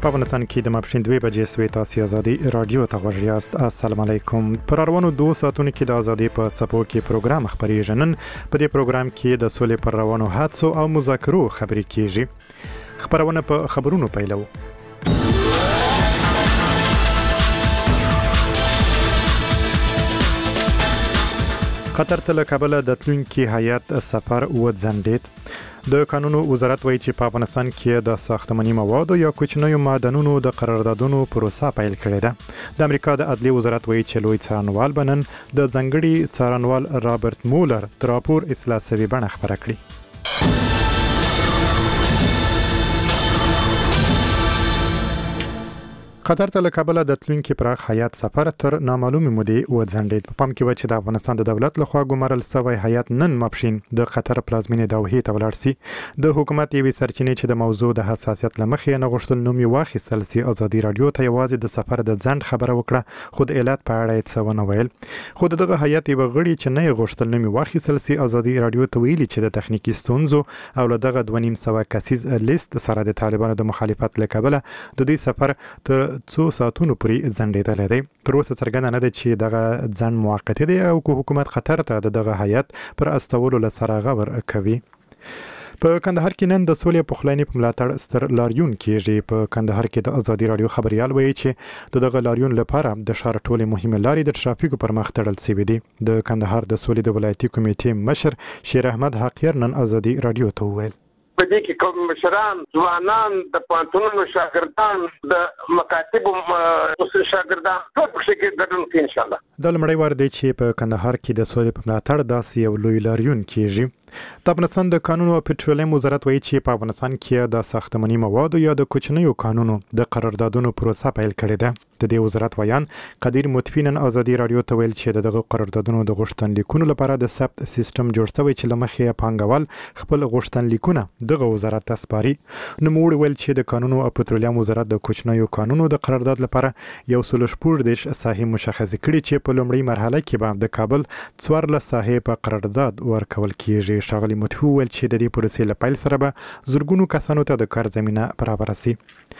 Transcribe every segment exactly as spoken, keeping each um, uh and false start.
په افغانستان کې د ماپښین دوه بجې سوي تاسو ازادي رادیو ته غوږ یاست. السلام علیکم. پر روانو دوه ساعتونو کې د ازادي په څپو کې پروګرام خبرېږي. نن په دې پروګرام کې د سولې پر روانو حادثو او مذاکرو خبرې کیږي. خبرونه په خبرونو پیلو. قطر ته له کابل د تلونکي هیئت سفر وځنډید. د قانونو وزارت وایي چې په افغانستان کې د ساختماني موادو یا کوچنیو معدنونو د قراردادونو پروسه پیل کړې ده. د امریکا د عدلیې وزارت وایي چې لوی څارنوال به نن د ځانګړي څارنوال رابرټ مولر د راپور اصلاح شوې بڼه خپره کړي. قطر ته له کابل د تلونکي پراخ هیئت سفر تر نامعلومې مودې وځنډید. په پام کې و چې د افغانستان د دولت لخوا ګمارل شوی هیئت نن ماپښین د قطر پلازمینې دوحې ته ولاړ سي. د حکومت یوې سرچینې چې د موضوع د حساسیت له مخې نه غوښتل نوم یې واخیستل سي، ازادي رادیو ته یوازې د سفر د ځنډ خبره وکړه، خو د علت په اړه یې څه ونه ویل. خو دغه هیئت یو غړي چې نه یې غوښتل نوم یې واخیستل سي، ازادي رادیو ته ویلي چې د تخنیکی ستونزو او له دغه دوه نیم سوه کسیز لیست سره د طالبانو د مخالفت له کبله د دې سفر تر څو ساعتونو پورې ځنډېدلی دی. تر اوسه څرګنده نه ده چې دغه ځنډ موقتي دی او که حکومت قطر ته د دغه هیئت پر استولو له سره غور کوي. په کندهار کې نن د سولې پخلاینې په ملاتړ ستر لاریون کېږي. په کندهار کې د ازادي رادیو خبريال وایي چې د دغه لاریون لپاره د ښار ټولې مهمه لارې د ترافیکو پر مخ تړل شوې دي. د کندهار د سولې د ولایتي کمیټې مشر شیر احمد حقیر نن ازادي رادیو ته وویل په دې کې کوم مشران، ځوانان، د پوهنتونونو شاګردان، د مکاتبو شاګردان ټول په کې ګډون کوي ان شاء الله. د لمړی وار دی چې په کندهار کې د سولې په ملاتړ داسې یو لوی لاریون کیږي. د افغانستان د قانونو او پټرولیم وزارت وایي چې په افغانستان کې د ساختماني موادو یا د کوچنیو قانونو د قراردادونو پروسه پیل کړې ده. د دې وزارت ویان قدیر مطفی نن ازادي رادیو ته ویل چې دغه قراردادونو د غوښتنلیکونو لپاره د ثبت سیستم جوړ شوی چې لمخې پانګوال خپل غوښتنلیکونه دغه وزارت ته سپاري. نو موږ ویل چې د قانونو او پټرولیم وزارت د کوچنیو قانونو د قرارداد لپاره یو سل شپږ دیش ساحې مشخص کړي چې په لومړۍ مرحله کې به د کابل څوارلس ساحې په قرارداد ورکول کیږي. ښاغلي مطفی ویل چې د دې پروسې له پیل سره به زرګونو کسانو ته د کار زمینه برابره سي.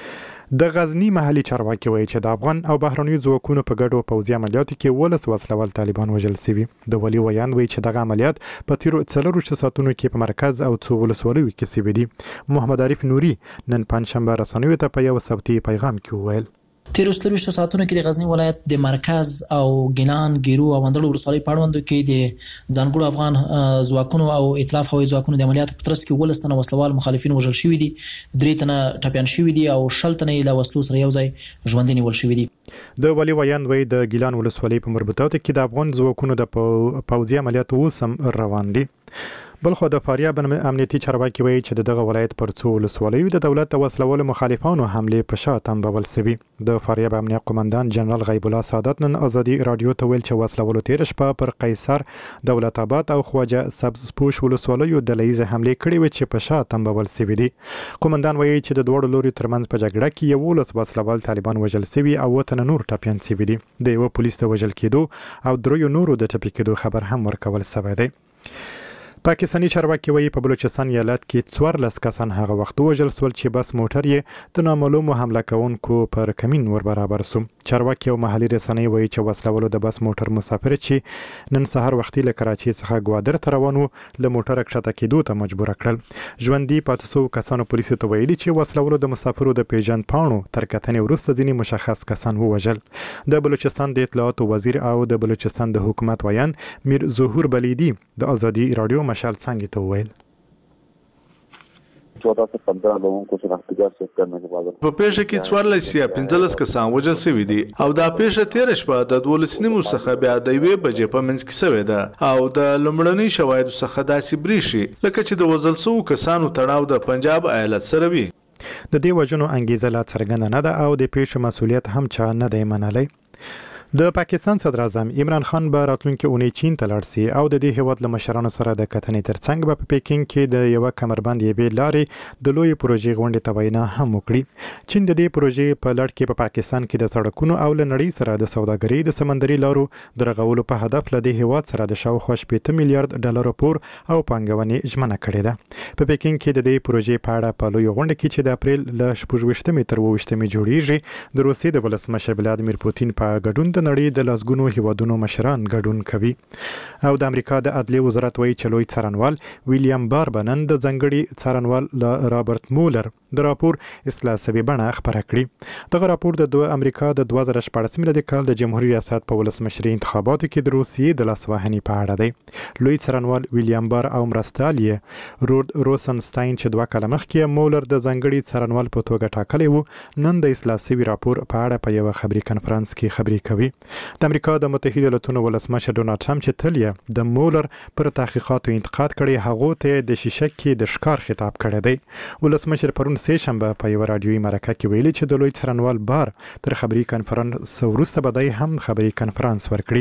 د غزنی محلي چارواکي وایي چې د افغان او بهرنیو ځواکونو په ګډو پوځي عملیاتو کې ولس وسلوال طالبان وژل شوي. د ولي ویان وایي چې دغه عملیات په تیرو څلورویشتو ساعتونو کې په مرکز او څو ولسوالیو کې شوي دي. محمد عارف نوري نن پنجشنبه رسنیو ته په یو صوتي پیغام کې وویل تیرو څلورویشتو ساعتونو کې د غزنی ولایت د مرکز او ګیلان، ګیرو او اندړ ولسوالۍ په اړوندو کې د ځانګړو افغان ځواکونو او ائتلاف هوایي ځواکونو د عملیاتو په ترڅ کې ولس تنه وسلوال مخالفین وژل شوي دي، درې تنه ټپیان شوي دي او شل تنه یې له وسلو سره یو ځای ژوندي نیول شوي دي. د ولي ویان وایي د ګیلان ولسوالۍ په مربوطاتو کې د افغان ځواکونو د پوځي عملیاتو اوس هم روان دي. بلخو د فاریاب امنیتي چارواکي وایي چې دغه ولایت پر څو ولسوالیو د دولت د وسلوالو مخالفانو حملې په شا تنبول شوي. د فاریاب امنیه قومندان جنرال غیب الله سعادت نن ازادي رادیو ته ویل چې وسلوالو تیر شپه پر قیصر، دولت آباد او خواجه سبزپوش ولسوالیو د لیزه حملې کړې وې چې په شا تنبول شوي دي. قومندان وایي چې د دوړو لوري ترمنځ په جګړه کې یولس وسلوال طالبان وژل شوي او وطن نور ټپیان شوي دي. د یو پولیس د وژل کېدو او دریو نورو د ټپي کېدو خبر هم ورکول شوی دی. پاکستاني چارواکي وایي په بلوچستان ایالت کې څوارلس کسان هغه وخت وژل شول چې بس موټر یې د نامعلومو حمله کوونکو پر کمین ور برابر سو. چارواکي او محلي رسنۍ وایي چې وسلوالو د بس موټر مسافر چې نن سهار وختي له کراچۍ څخه ګوادر ته روان و له موټره کښته کېدو ته مجبور کړل. ژوندي پاتې شوو کسانو پولیسو ته ویلي چې وسلوالو د مسافرو د پیژند پاڼو تر کتنې وروسته ځینې مشخص کسان ووژل. د بلوچستان د اطلاعاتو وزیر او د بلوچستان د حکومت ویان میر ظهور بلیدي د ازادي رادیو مشال څنګه ته ویل चौदह से पंद्रह लोगों को शनाख्ती कार्ड चेक करने के बाद په پیښه کې څوارلس یا پنځلس کسان وژل شوي دي او دا پیښه تېره شپه د دولس نیمو څخه بیا د یوې بجې په منځ کې شوې ده او د لومړنۍ شواهدو څخه داسې برېښي لکه چې د وژل شوو کسانو تړاو د پنجاب ایالت سره وي. د دې وژنو انګیزه لا څرګنده نه ده او د پیښې مسؤلیت هم چا نه دی منلی. د پاکستان صدر اعظم عمران خان به راتلونکي اونۍ چین ته لاړ شي او د دې هیواد له مشرانو سره د کتنې ترڅنګ به په پیکینګ کې د یو کمربند یوې لارې د لوی پروژې غونډې ته وینا هم وکړي. چین د دې پروژې په لړ کې په پاکستان کې د سړکونو او له نړۍ سره د سوداګرۍ د سمندري لارو د رغولو په هدف له دې هیواد سره د شاوخوا شپږ میلیارډ ډالر پور او پانګونې ژمنه کړې ده. په پیکینګ کې د دې پروژې په اړه په لوی غونډه کې چې د اپریل له شپږ تر اووه جوړیږي د روسیې د ولسمشر ولادیمیر پوتین په ګډون د نړۍ د لسګونو هیوادونو مشران ګډون کوي. او د امریکا د عدلیې وزارت وایي چې لوی څارنوال ویلیام بار بنن د ځنګړي څارنوال رابرټ مولر د راپور اصلاح سوي بڼه خبره کړې. دغه راپور د دوه امریکا د دوه زره شپږ میلادي کال د جمهوریت ریاست په ولسمشري انتخاباتو کې د روسیې د لاسوهنې په اړه دی. لوی څارنوال ویلیام بار او مرستیال یې رود روسنسټاین چې دوه کاله مخکې مولر د ځنګړي څارنوال په توګه ټاکلی وو نن د اصلاح سوي راپور په اړه په یو خبري کنفرانس کې خبري کوي. د امریکا د متحده ایالاتونو ولسمشر ډونالد ټرمپ چې تل یې د مولر پر تحقیقاتو انتقاد کړي هغه ته د شیشکې د ښکار خطاب کړی دی. ولسمشر پرون سه شنبه په یو رادیوي مرکه کې ویلي چې د لوی څارنوال بار تر خبري کنفرانس وروسته به هم خبري کنفرانس ورکړي.